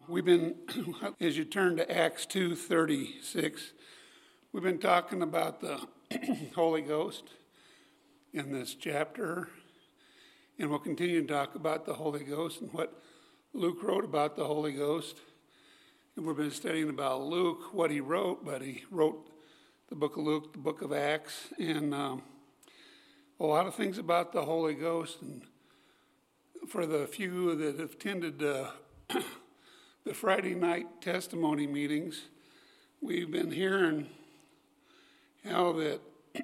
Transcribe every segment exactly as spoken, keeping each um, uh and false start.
We've been, as you turn to Acts two thirty-six, we've been talking about the Holy Ghost in this chapter, and we'll continue to talk about the Holy Ghost and what Luke wrote about the Holy Ghost. And we've been studying about Luke, what he wrote, but he wrote the book of Luke, the book of Acts, and um, a lot of things about the Holy Ghost. And for the few that have attended uh, the Friday night testimony meetings, we've been hearing how that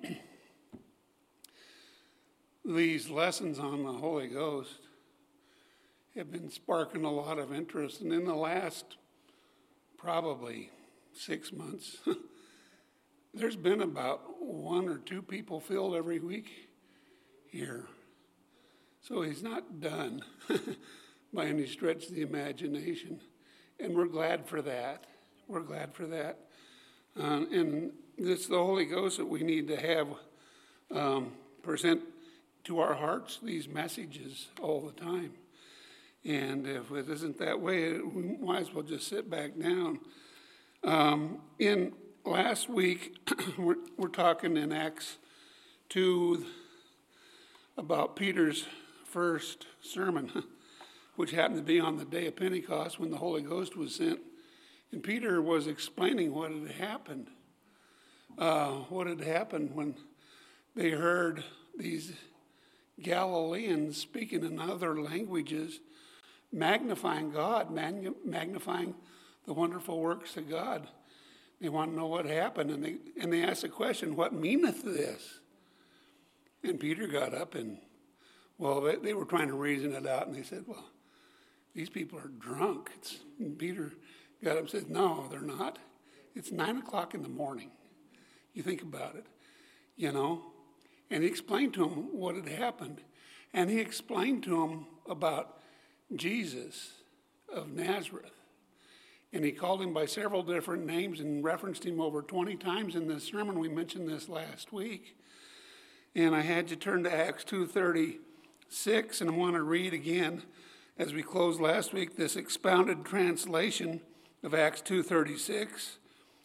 these lessons on the Holy Ghost have been sparking a lot of interest. And in the last probably six months, there's been about one or two people filled every week here. So he's not done by any stretch of the imagination. And we're glad for that. We're glad for that. Uh, and it's the Holy Ghost that we need to have um, present to our hearts these messages all the time. And if it isn't that way, we might as well just sit back down. Um, in last week, we're, we're talking in Acts two about Peter's first sermon, which happened to be on the day of Pentecost when the Holy Ghost was sent. And Peter was explaining what had happened. Uh, what had happened when they heard these Galileans speaking in other languages, magnifying God, magnifying the wonderful works of God. They want to know what happened, and they and they asked the question, "What meaneth this?" And Peter got up and, well, they, they were trying to reason it out, and they said, "Well, these people are drunk." It's, and Peter got up and said, "No, they're not. It's nine o'clock in the morning. You think about it, you know." And he explained to them what had happened, and he explained to them about Jesus of Nazareth. And he called him by several different names and referenced him over twenty times in this sermon. We mentioned this last week. And I had you turn to Acts two thirty-six, and I want to read again, as we closed last week, this expounded translation of Acts two thirty-six.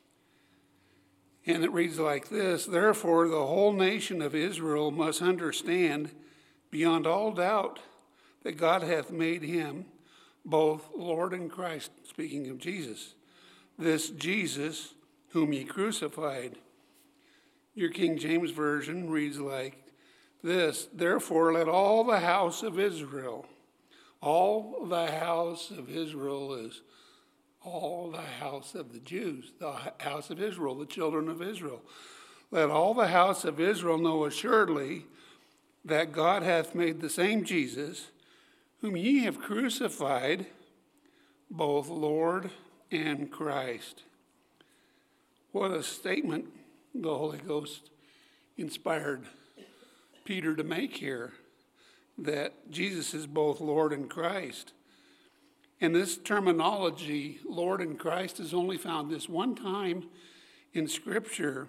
And it reads like this: "Therefore the whole nation of Israel must understand beyond all doubt that God hath made him both Lord and Christ," speaking of Jesus, "this Jesus whom ye crucified." Your King James Version reads like this: "Therefore let all the house of Israel," all the house of Israel is all the house of the Jews, the house of Israel, the children of Israel. "Let all the house of Israel know assuredly that God hath made the same Jesus, whom ye have crucified, both Lord and Christ." What a statement the Holy Ghost inspired Peter to make here, that Jesus is both Lord and Christ. And this terminology, Lord and Christ, is only found this one time in Scripture.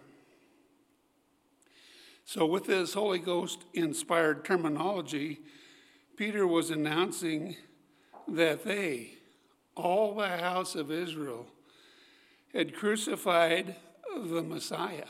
So with this Holy Ghost-inspired terminology, Peter was announcing that they, all the house of Israel, had crucified the Messiah.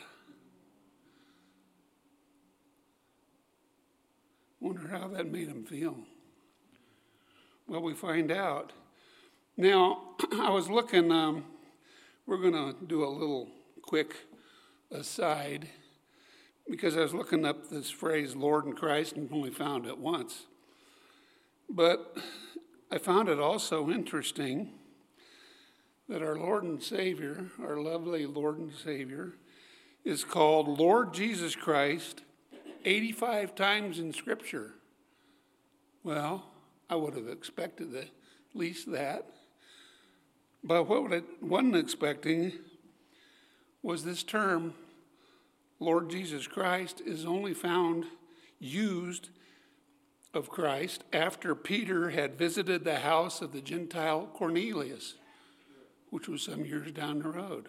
Wonder how that made him feel. Well, we find out. Now, I was looking, um, we're going to do a little quick aside, because I was looking up this phrase, Lord and Christ, and only found it once. But I found it also interesting that our Lord and Savior, our lovely Lord and Savior, is called Lord Jesus Christ eighty-five times in Scripture. Well, I would have expected at least that. But what I wasn't expecting was this term, Lord Jesus Christ, is only found used of Christ after Peter had visited the house of the Gentile Cornelius, which was some years down the road.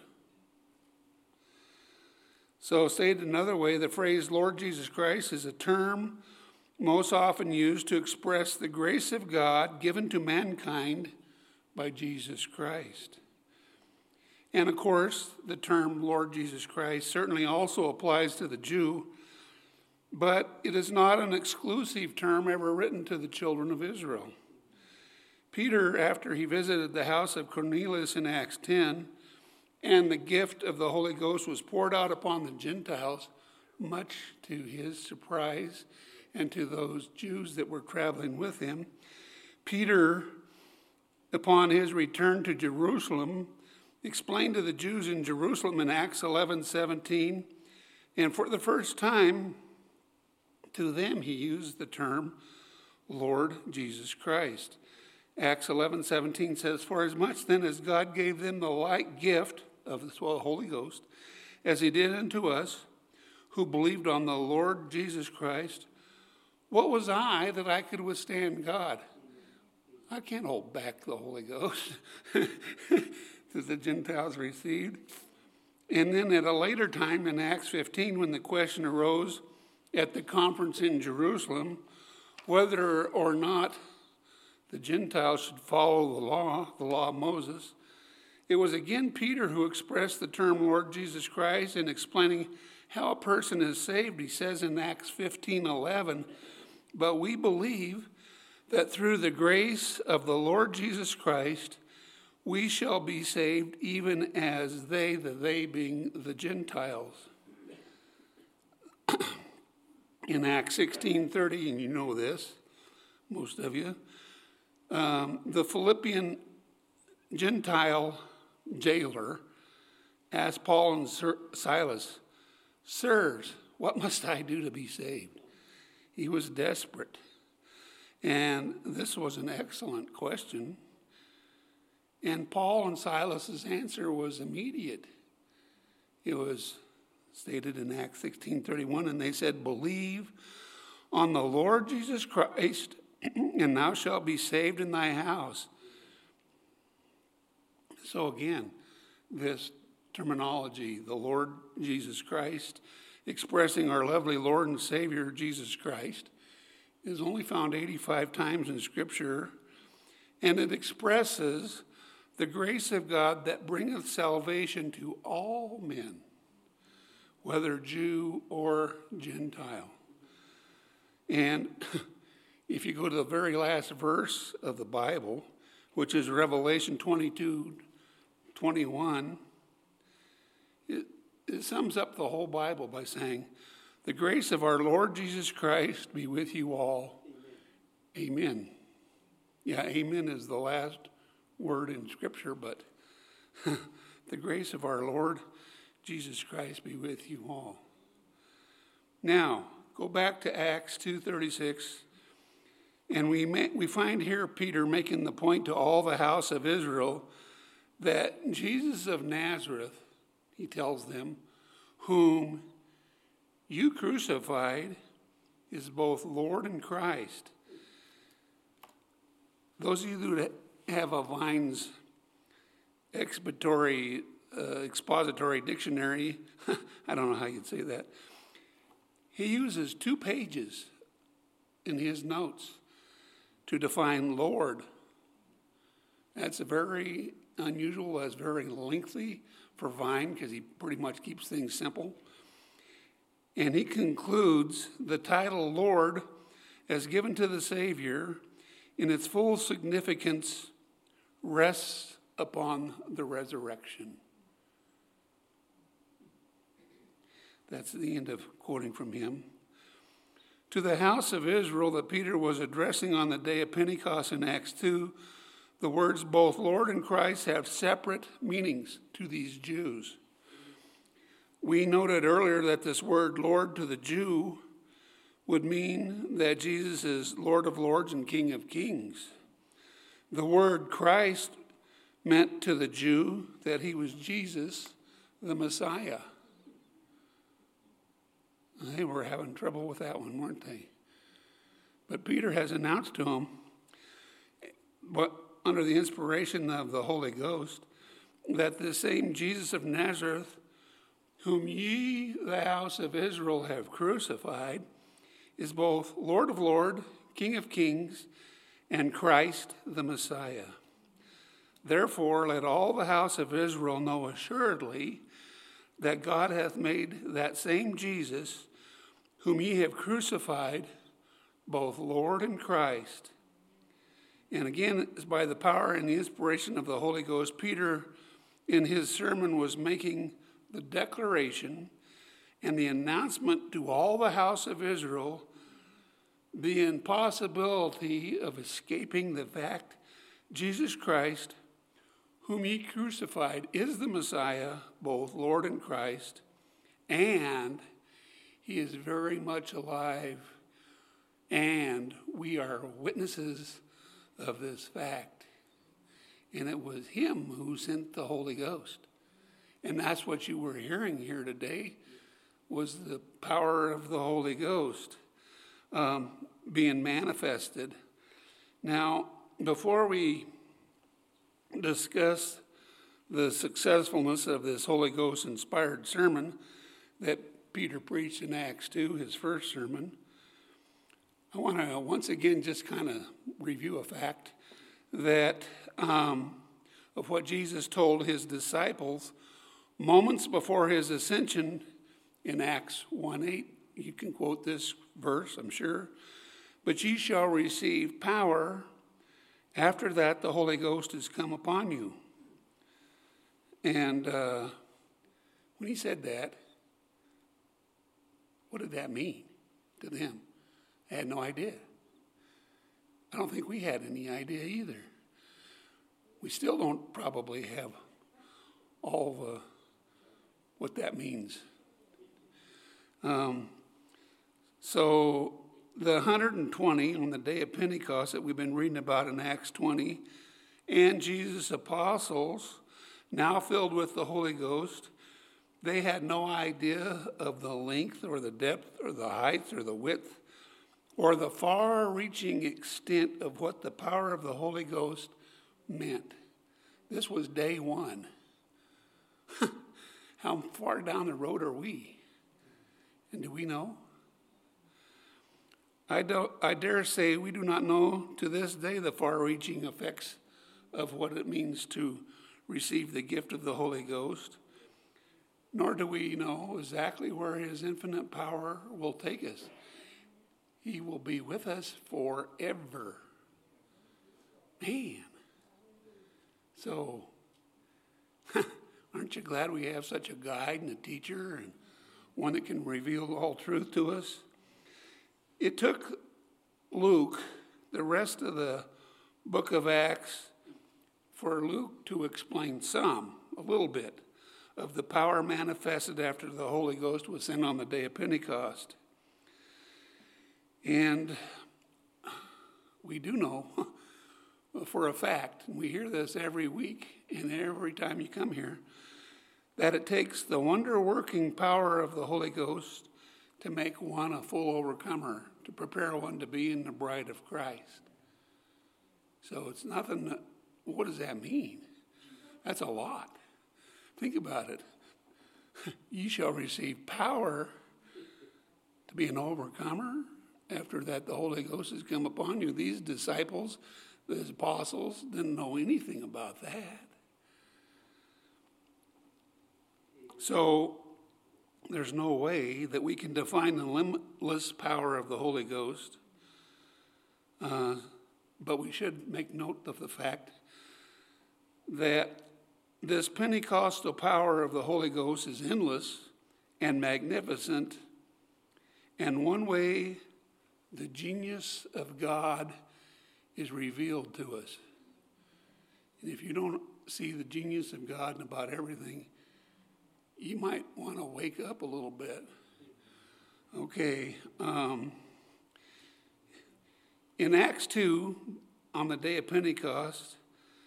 So stated another way, the phrase Lord Jesus Christ is a term most often used to express the grace of God given to mankind by Jesus Christ. And of course, the term Lord Jesus Christ certainly also applies to the Jew, but it is not an exclusive term ever written to the children of Israel. Peter, after he visited the house of Cornelius in Acts ten, and the gift of the Holy Ghost was poured out upon the Gentiles, much to his surprise and to those Jews that were traveling with him, Peter, upon his return to Jerusalem, explained to the Jews in Jerusalem in Acts eleven seventeen, and for the first time to them he used the term Lord Jesus Christ. Acts eleven seventeen says, "For as much then as God gave them the like gift of the Holy Ghost, as he did unto us, who believed on the Lord Jesus Christ, what was I that I could withstand God?" I can't hold back the Holy Ghost that the Gentiles received. And then at a later time in Acts fifteen, when the question arose at the conference in Jerusalem whether or not the Gentiles should follow the law, the law of Moses, it was again Peter who expressed the term Lord Jesus Christ in explaining how a person is saved. He says in Acts fifteen eleven, "But we believe that through the grace of the Lord Jesus Christ, we shall be saved even as they," the they being the Gentiles. In Acts sixteen thirty, and you know this, most of you, um, the Philippian Gentile jailer asked Paul and Silas, "Sirs, what must I do to be saved?" He was desperate. And this was an excellent question. And Paul and Silas's answer was immediate. It was stated in Acts sixteen thirty-one, and they said, "Believe on the Lord Jesus Christ, and thou shalt be saved in thy house." So again, this terminology, the Lord Jesus Christ, expressing our lovely Lord and Savior Jesus Christ, is only found eighty-five times in Scripture, and it expresses the grace of God that bringeth salvation to all men, whether Jew or Gentile. And if you go to the very last verse of the Bible, which is Revelation twenty-two twenty-one, it, it sums up the whole Bible by saying, "The grace of our Lord Jesus Christ be with you all. Amen." Amen. Yeah, amen is the last word in Scripture, but the grace of our Lord Jesus Christ be with you all. Now, go back to Acts two thirty-six, and we may, we find here Peter making the point to all the house of Israel that Jesus of Nazareth, he tells them, whom you crucified, is both Lord and Christ. Those of you who have a Vine's expository, uh, expository dictionary, I don't know how you'd say that, he uses two pages in his notes to define Lord. That's very unusual, that's very lengthy for Vine because he pretty much keeps things simple. And he concludes the title Lord as given to the Savior in its full significance rests upon the resurrection. That's the end of quoting from him. To the house of Israel that Peter was addressing on the day of Pentecost in Acts two, the words both Lord and Christ have separate meanings to these Jews. We noted earlier that this word Lord to the Jew would mean that Jesus is Lord of Lords and King of Kings. The word Christ meant to the Jew that he was Jesus, the Messiah. They were having trouble with that one, weren't they? But Peter has announced to them, but under the inspiration of the Holy Ghost, that the same Jesus of Nazareth, whom ye, the house of Israel, have crucified, is both Lord of Lords, King of Kings, and Christ the Messiah. Therefore, let all the house of Israel know assuredly that God hath made that same Jesus, whom ye have crucified, both Lord and Christ. And again, by the power and the inspiration of the Holy Ghost, Peter, in his sermon, was making the declaration and the announcement to all the house of Israel the impossibility of escaping the fact Jesus Christ, whom ye crucified, is the Messiah, both Lord and Christ, and he is very much alive, and we are witnesses of this fact. And it was him who sent the Holy Ghost. And that's what you were hearing here today, was the power of the Holy Ghost um, being manifested. Now, before we discuss the successfulness of this Holy Ghost inspired sermon that Peter preached in Acts two, his first sermon, I want to once again just kind of review a fact that um, of what Jesus told his disciples moments before his ascension in Acts one eight. You can quote this verse, I'm sure. But ye shall receive power. After that, the Holy Ghost has come upon you. And uh, when he said that, what did that mean to them? I had no idea. I don't think we had any idea either. We still don't probably have all the what that means. Um, so the one hundred twenty on the day of Pentecost that we've been reading about in Acts twenty, and Jesus' apostles, now filled with the Holy Ghost, they had no idea of the length or the depth or the height or the width or the far-reaching extent of what the power of the Holy Ghost meant. This was day one. How far down the road are we? And do we know? I, don't, I dare say we do not know to this day the far-reaching effects of what it means to receive the gift of the Holy Ghost, nor do we know exactly where his infinite power will take us. He will be with us forever. Man. So, aren't you glad we have such a guide and a teacher and one that can reveal all truth to us? It took Luke the rest of the book of Acts for Luke to explain some, a little bit, of the power manifested after the Holy Ghost was sent on the day of Pentecost. And we do know for a fact, and we hear this every week and every time you come here, that it takes the wonder-working power of the Holy Ghost to make one a full overcomer, to prepare one to be in the bride of Christ. So it's nothing, that, what does that mean? That's a lot. Think about it. You shall receive power to be an overcomer. After that, the Holy Ghost has come upon you. These disciples, the apostles, didn't know anything about that. So there's no way that we can define the limitless power of the Holy Ghost. Uh, but we should make note of the fact that this Pentecostal power of the Holy Ghost is endless and magnificent. And one way the genius of God is revealed to us. And if you don't see the genius of God in about everything, you might want to wake up a little bit. Okay. Um, in Acts two, on the day of Pentecost,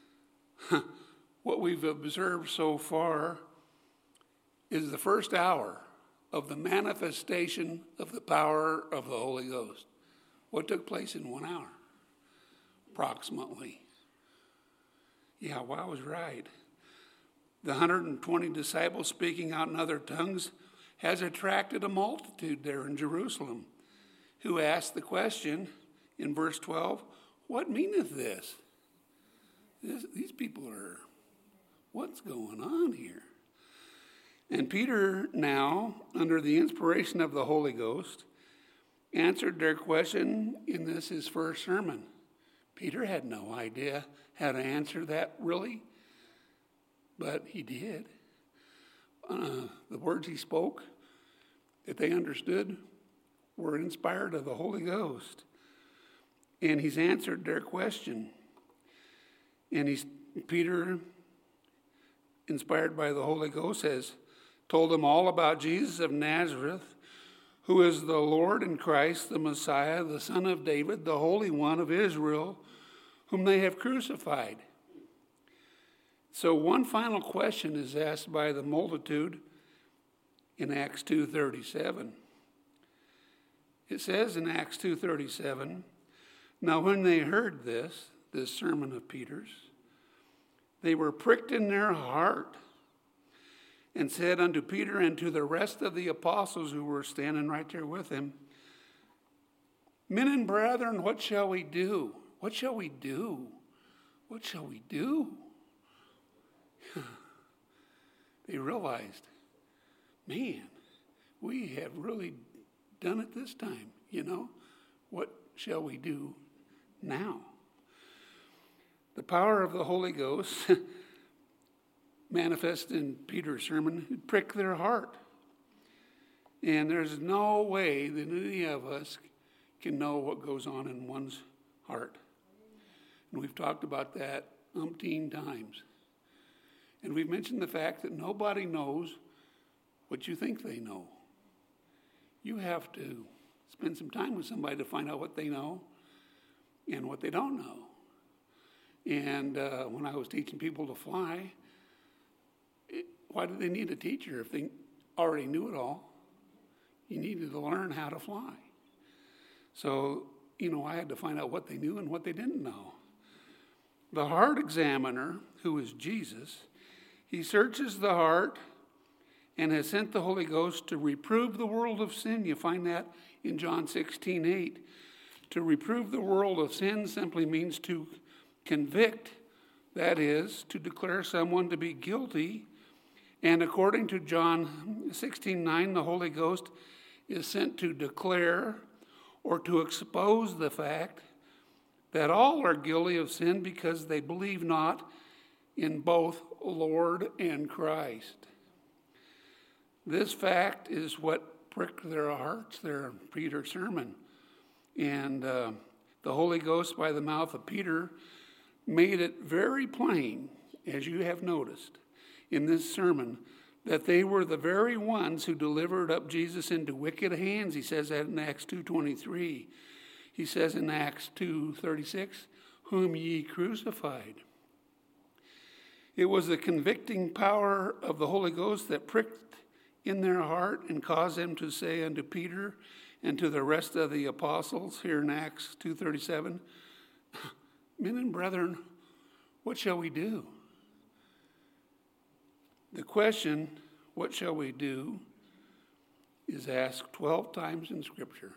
what we've observed so far is the first hour of the manifestation of the power of the Holy Ghost. What took place in one hour, approximately. Yeah, well, I was right. The one hundred twenty disciples speaking out in other tongues has attracted a multitude there in Jerusalem, who asked the question in verse twelve, what meaneth this? this, these people are, what's going on here? And Peter now, under the inspiration of the Holy Ghost, answered their question in this, his first sermon. Peter had no idea how to answer that, really, but he did. Uh, the words he spoke that they understood were inspired of the Holy Ghost. And he's answered their question. And he's, Peter, inspired by the Holy Ghost, has told them all about Jesus of Nazareth, who is the Lord and Christ, the Messiah, the Son of David, the Holy One of Israel, whom they have crucified. So one final question is asked by the multitude in Acts two thirty-seven. It says in Acts two thirty-seven, now when they heard this, this sermon of Peter's, they were pricked in their heart and said unto Peter and to the rest of the apostles who were standing right there with him, men and brethren, what shall we do? What shall we do? What shall we do? They realized, man, we have really done it this time, you know? What shall we do now? The power of the Holy Ghost manifest in Peter's sermon pricked their heart. And there's no way that any of us can know what goes on in one's heart. And we've talked about that umpteen times. And we've mentioned the fact that nobody knows what you think they know. You have to spend some time with somebody to find out what they know and what they don't know. And uh, when I was teaching people to fly, it, why did they need a teacher if they already knew it all? You needed to learn how to fly. So, you know, I had to find out what they knew and what they didn't know. The heart examiner, who is Jesus, he searches the heart and has sent the Holy Ghost to reprove the world of sin. You find that in John sixteen eight. To reprove the world of sin simply means to convict, that is, to declare someone to be guilty. And according to John sixteen nine, the Holy Ghost is sent to declare or to expose the fact that all are guilty of sin because they believe not in both Lord and Christ. This fact is what pricked their hearts there in Peter's sermon. And uh, the Holy Ghost, by the mouth of Peter, made it very plain, as you have noticed in this sermon, that they were the very ones who delivered up Jesus into wicked hands. He says that in Acts two twenty-three. He says in Acts two thirty-six, whom ye crucified. It was the convicting power of the Holy Ghost that pricked in their heart and caused them to say unto Peter and to the rest of the apostles here in Acts two thirty-seven, men and brethren, what shall we do? The question, what shall we do, is asked twelve times in Scripture.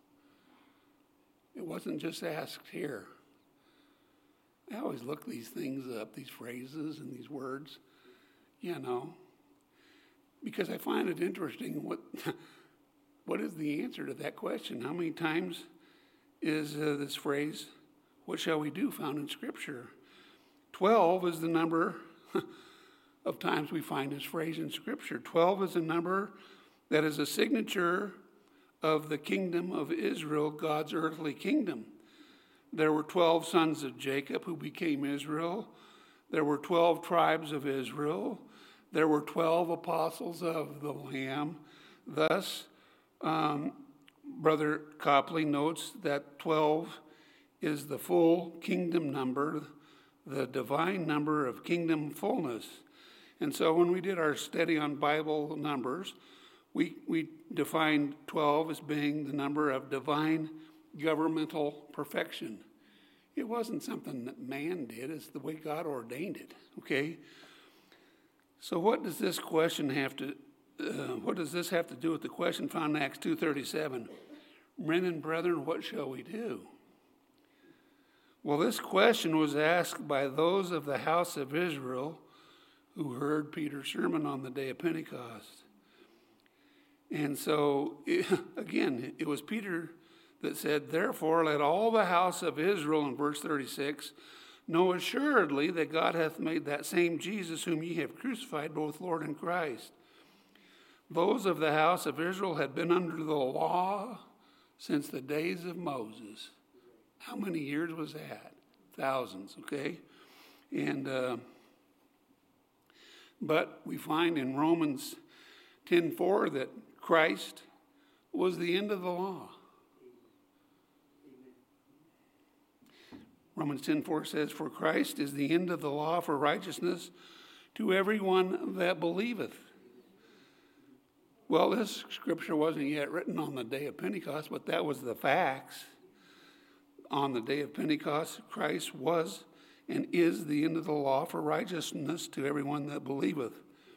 It wasn't just asked here. I always look these things up, these phrases and these words, you know, because I find it interesting what what is the answer to that question? How many times is uh, this phrase, what shall we do, found in Scripture? Twelve is the number of times we find this phrase in Scripture. Twelve is a number that is a signature of the kingdom of Israel, God's earthly kingdom. There were twelve sons of Jacob who became Israel. There were twelve tribes of Israel. There were twelve apostles of the Lamb. Thus, um, Brother Copley notes that twelve is the full kingdom number, the divine number of kingdom fullness. And so when we did our study on Bible numbers, we, we defined twelve as being the number of divine governmental perfection. It wasn't something that man did, it's the way God ordained it, okay? So what does this question have to, uh, what does this have to do with the question found in Acts two thirty-seven? Men and brethren, what shall we do? Well, this question was asked by those of the house of Israel who heard Peter's sermon on the day of Pentecost. And so, it, again, it was Peter that said, "Therefore let all the house of Israel," in verse thirty-six, "know assuredly that God hath made that same Jesus whom ye have crucified, both Lord and Christ." Those of the house of Israel had been under the law since the days of Moses. How many years was that? Thousands, okay? And uh, but we find in Romans ten four that Christ was the end of the law. Romans ten four says, "For Christ is the end of the law for righteousness to everyone that believeth." Well, this scripture wasn't yet written on the day of Pentecost, but that was the facts. On the day of Pentecost, Christ was and is the end of the law for righteousness to everyone that believeth.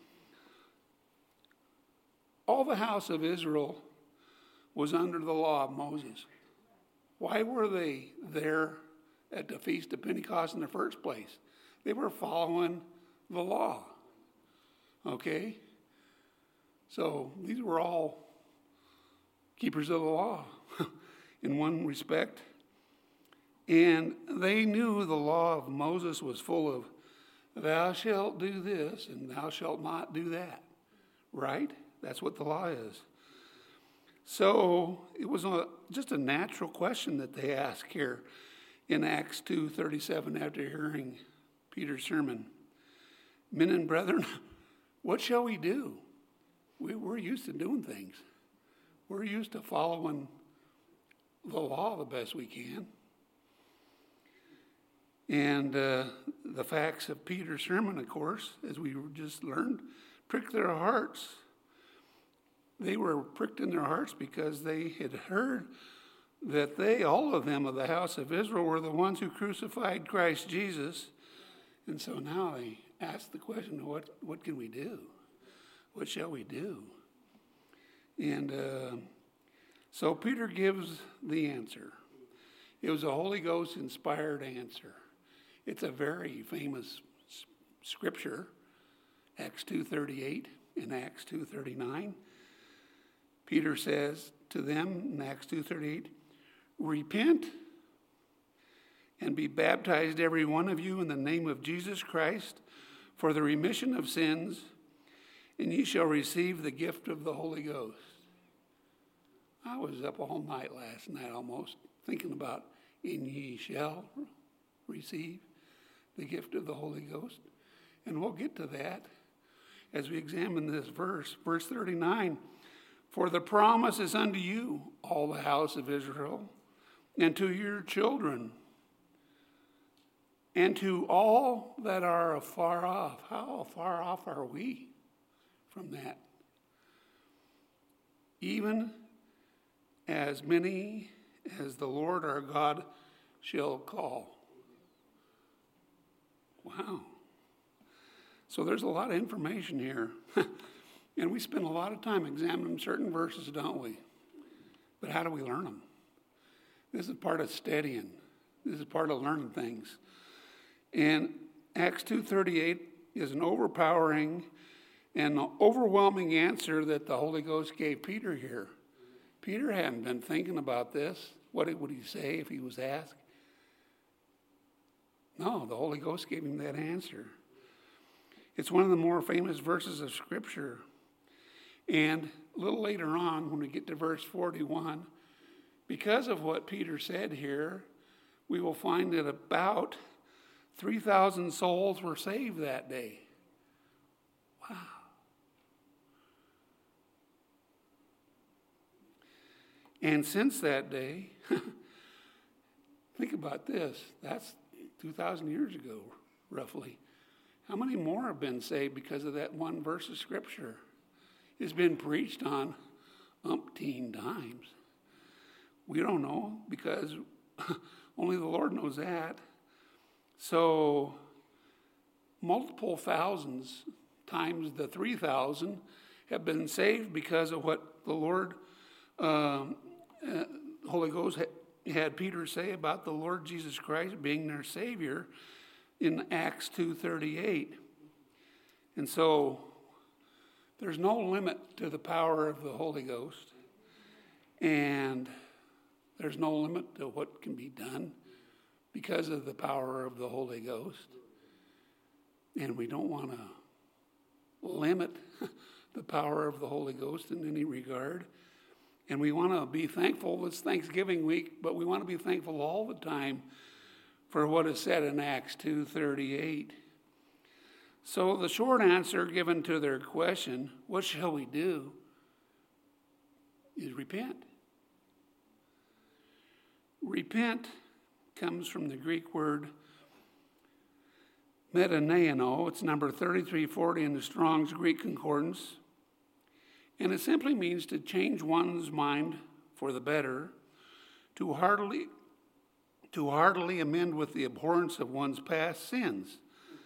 All the house of Israel was under the law of Moses. Why were they there at the Feast of Pentecost in the first place? They were following the law. Okay? So these were all keepers of the law in one respect. And they knew the law of Moses was full of, "Thou shalt do this and thou shalt not do that." Right? That's what the law is. So it was a, just a natural question that they asked here in Acts two thirty-seven after hearing Peter's sermon. "Men and brethren, what shall we do?" We, we're used to doing things. We're used to following the law the best we can. And uh, the facts of Peter's sermon, of course, as we just learned, pricked their hearts. They were pricked in their hearts because they had heard that they, all of them of the house of Israel, were the ones who crucified Christ Jesus. And so now they ask the question, what, what can we do? What shall we do? And uh, so Peter gives the answer. It was a Holy Ghost inspired answer. It's a very famous scripture, Acts two thirty-eight and Acts two thirty-nine. Peter says to them in Acts two thirty-eight, "Repent and be baptized every one of you in the name of Jesus Christ for the remission of sins, and ye shall receive the gift of the Holy Ghost." I was up all night last night almost thinking about, "And ye shall receive the gift of the Holy Ghost." And we'll get to that as we examine this verse. Verse thirty-nine, "For the promise is unto you, all the house of Israel, and to your children, and to all that are afar off." How far off are we from that? "Even as many as the Lord our God shall call." Wow. So there's a lot of information here. And we spend a lot of time examining certain verses, don't we? But how do we learn them? This is part of studying. This is part of learning things. And Acts two thirty-eight is an overpowering and overwhelming answer that the Holy Ghost gave Peter here. Peter hadn't been thinking about this. What would he say if he was asked? No, the Holy Ghost gave him that answer. It's one of the more famous verses of Scripture. And a little later on, when we get to verse forty-one, because of what Peter said here, we will find that about three thousand souls were saved that day. Wow. And since that day, think about this, that's two thousand years ago, roughly. How many more have been saved because of that one verse of Scripture? It's been preached on umpteen times. We don't know because only the Lord knows that. So multiple thousands times the three thousand have been saved because of what the Lord, uh, uh, Holy Ghost ha- had Peter say about the Lord Jesus Christ being their Savior in Acts two thirty-eight. And so there's no limit to the power of the Holy Ghost, and there's no limit to what can be done because of the power of the Holy Ghost. And we don't want to limit the power of the Holy Ghost in any regard. And we want to be thankful. It's Thanksgiving week, but we want to be thankful all the time for what is said in Acts two thirty-eight. So the short answer given to their question, what shall we do, is repent. Repent comes from the Greek word metaneo. It's number thirty-three forty in the Strong's Greek Concordance. And it simply means to change one's mind for the better, to heartily, to heartily amend with the abhorrence of one's past sins.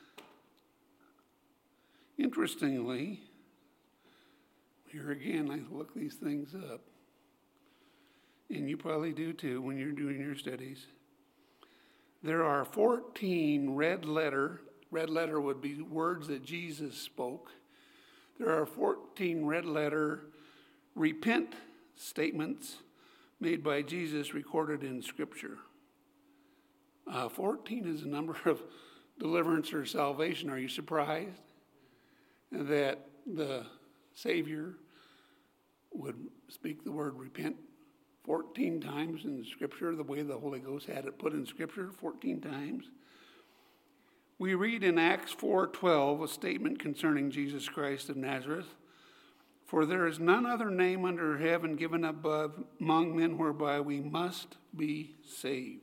Interestingly, here again, I look these things up, and you probably do too when you're doing your studies. There are fourteen red letter, red letter would be words that Jesus spoke. There are fourteen red letter repent statements made by Jesus recorded in Scripture. Uh, fourteen is a number of deliverance or salvation. Are you surprised that the Savior would speak the word repent fourteen times in Scripture, the way the Holy Ghost had it put in Scripture, fourteen times? We read in Acts four twelve a statement concerning Jesus Christ of Nazareth. For there is none other name under heaven given above among men whereby we must be saved.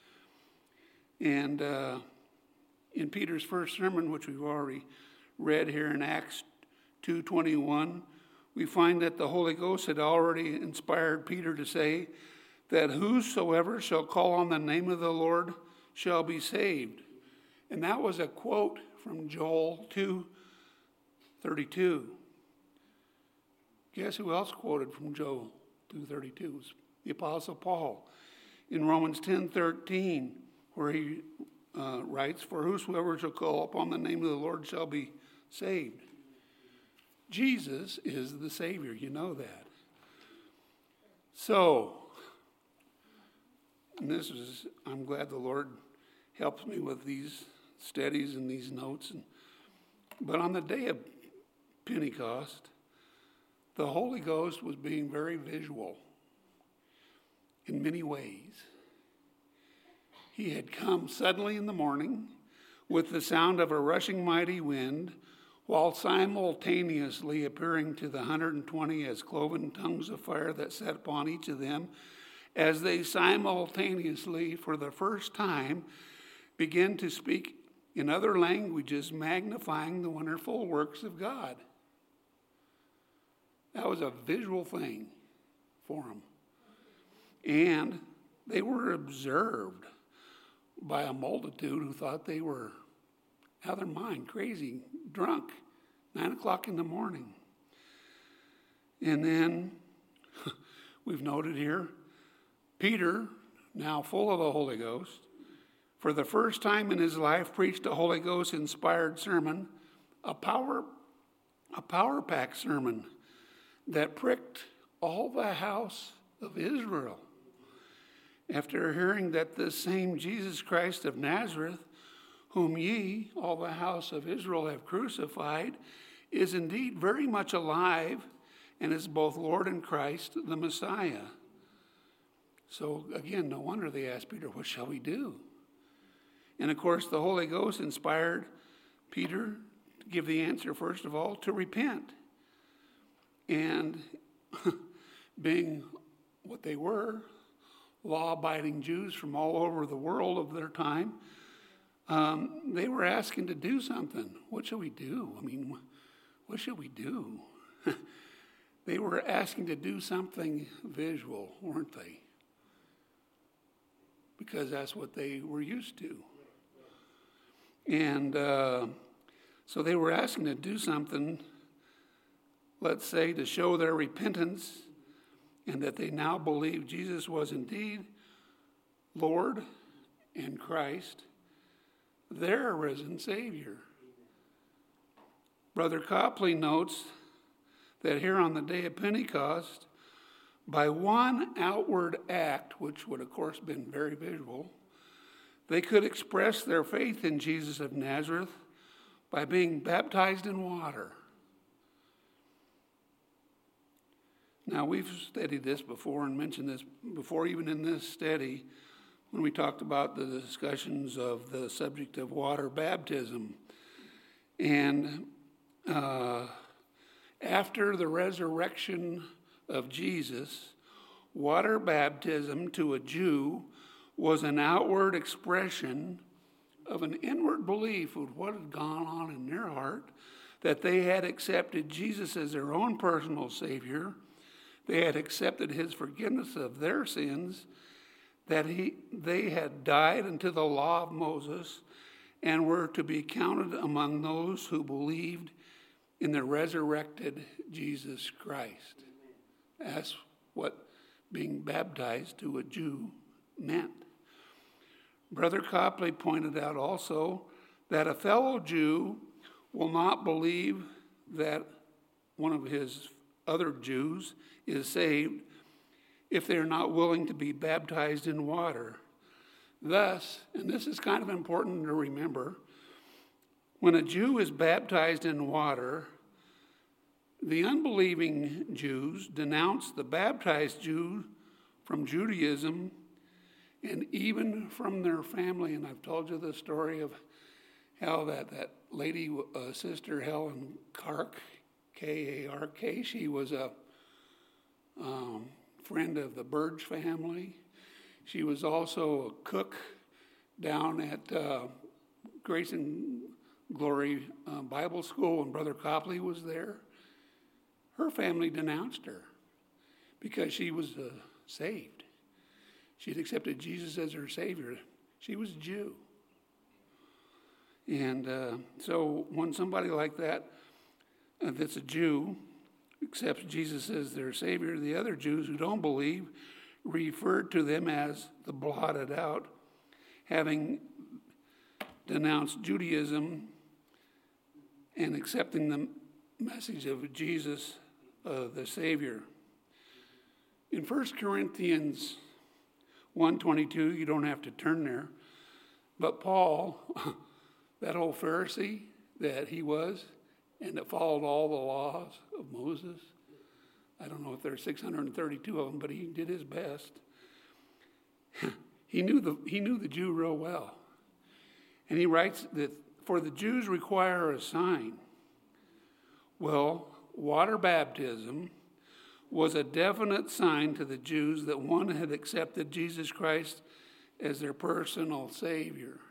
And uh, in Peter's first sermon, which we've already read here in Acts two twenty-one, we find that the Holy Ghost had already inspired Peter to say that whosoever shall call on the name of the Lord shall be saved. And that was a quote from Joel two thirty-two. Guess who else quoted from Joel two thirty-two? It was the Apostle Paul in Romans ten thirteen, where he uh, writes, for whosoever shall call upon the name of the Lord shall be saved. Jesus is the Savior, you know that. So, and this is, I'm glad the Lord helps me with these studies and these notes. And, but on the day of Pentecost, the Holy Ghost was being very visual in many ways. He had come suddenly in the morning with the sound of a rushing mighty wind, while simultaneously appearing to the one hundred twenty as cloven tongues of fire that sat upon each of them, as they simultaneously, for the first time, began to speak in other languages, magnifying the wonderful works of God. That was a visual thing for them. And they were observed by a multitude who thought they were out of their mind, crazy, drunk, nine o'clock in the morning. And then we've noted here, Peter, now full of the Holy Ghost, for the first time in his life preached a Holy Ghost inspired sermon, a power, a power pack sermon that pricked all the house of Israel. After hearing that this same Jesus Christ of Nazareth, whom ye, all the house of Israel, have crucified, is indeed very much alive and is both Lord and Christ, the Messiah. So again, no wonder they asked Peter, what shall we do? And of course, the Holy Ghost inspired Peter to give the answer, first of all, to repent. And being what they were, law-abiding Jews from all over the world of their time, um, they were asking to do something. What should we do? I mean, what should we do? They were asking to do something visual, weren't they? Because that's what they were used to. And uh, so they were asking to do something, let's say, to show their repentance and that they now believe Jesus was indeed Lord and Christ, their risen Savior. Brother Copley notes that here on the day of Pentecost, by one outward act, which would of course have been very visual, they could express their faith in Jesus of Nazareth by being baptized in water. Now, we've studied this before and mentioned this before, even in this study, when we talked about the discussions of the subject of water baptism. And uh, after the resurrection of Jesus, water baptism to a Jew was an outward expression of an inward belief of what had gone on in their heart, that they had accepted Jesus as their own personal Savior. They had accepted his forgiveness of their sins, that he, they had died unto the law of Moses and were to be counted among those who believed in the resurrected Jesus Christ. That's what being baptized to a Jew meant. Brother Copley pointed out also that a fellow Jew will not believe that one of his other Jews is saved if they're not willing to be baptized in water. Thus, and this is kind of important to remember, when a Jew is baptized in water, the unbelieving Jews denounce the baptized Jew from Judaism and even from their family. And I've told you the story of how that, that lady, uh, Sister Helen Kark, K A R K, she was a um, friend of the Burge family. She was also a cook down at uh, Grace and Glory uh, Bible School, and Brother Copley was there. Her family denounced her because she was uh, saved. She'd accepted Jesus as her Savior. She was a Jew. And uh, so when somebody like that, uh, that's a Jew, accepts Jesus as their Savior, the other Jews who don't believe referred to them as the blotted out, having denounced Judaism and accepting the message of Jesus, uh, the Savior. In First Corinthians one twenty-two, you don't have to turn there, but Paul, that old Pharisee that he was, and that followed all the laws of Moses. I don't know if there's six hundred thirty-two of them, but he did his best. he knew the he knew the Jew real well. And he writes that for the Jews require a sign. Well, water baptism was a definite sign to the Jews that one had accepted Jesus Christ as their personal Savior.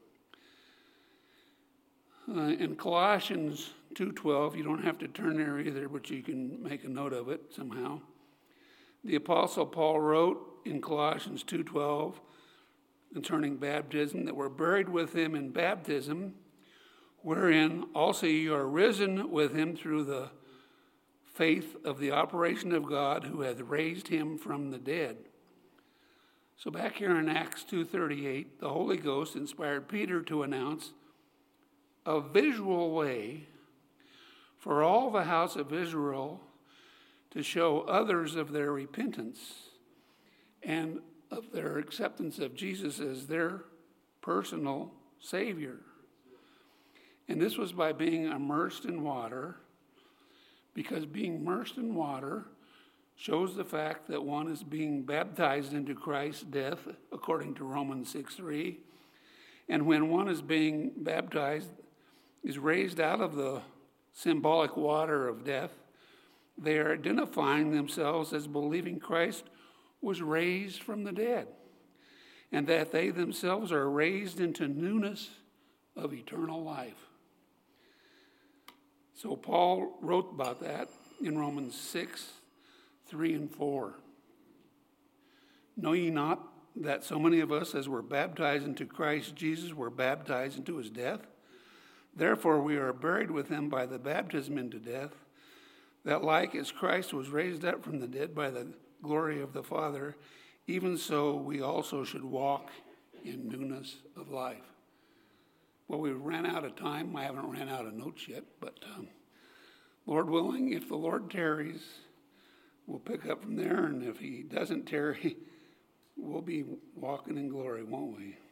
Uh, in Colossians two twelve, you don't have to turn there either, but you can make a note of it somehow. The Apostle Paul wrote in Colossians two twelve concerning baptism that we're buried with him in baptism, wherein also you are risen with him through the faith of the operation of God who hath raised him from the dead. So back here in Acts two thirty-eight, the Holy Ghost inspired Peter to announce a visual way for all the house of Israel to show others of their repentance and of their acceptance of Jesus as their personal Savior. And this was by being immersed in water, because being immersed in water shows the fact that one is being baptized into Christ's death, according to Romans six three. And when one is being baptized, is raised out of the symbolic water of death, they are identifying themselves as believing Christ was raised from the dead, and that they themselves are raised into newness of eternal life. So Paul wrote about that in Romans six, three and four. Know ye not that so many of us as were baptized into Christ Jesus were baptized into his death? Therefore we are buried with him by the baptism into death, that like as Christ was raised up from the dead by the glory of the Father, even so we also should walk in newness of life. Well, we ran out of time. I haven't ran out of notes yet, but um, Lord willing, if the Lord tarries, we'll pick up from there, and if he doesn't tarry, we'll be walking in glory, won't we?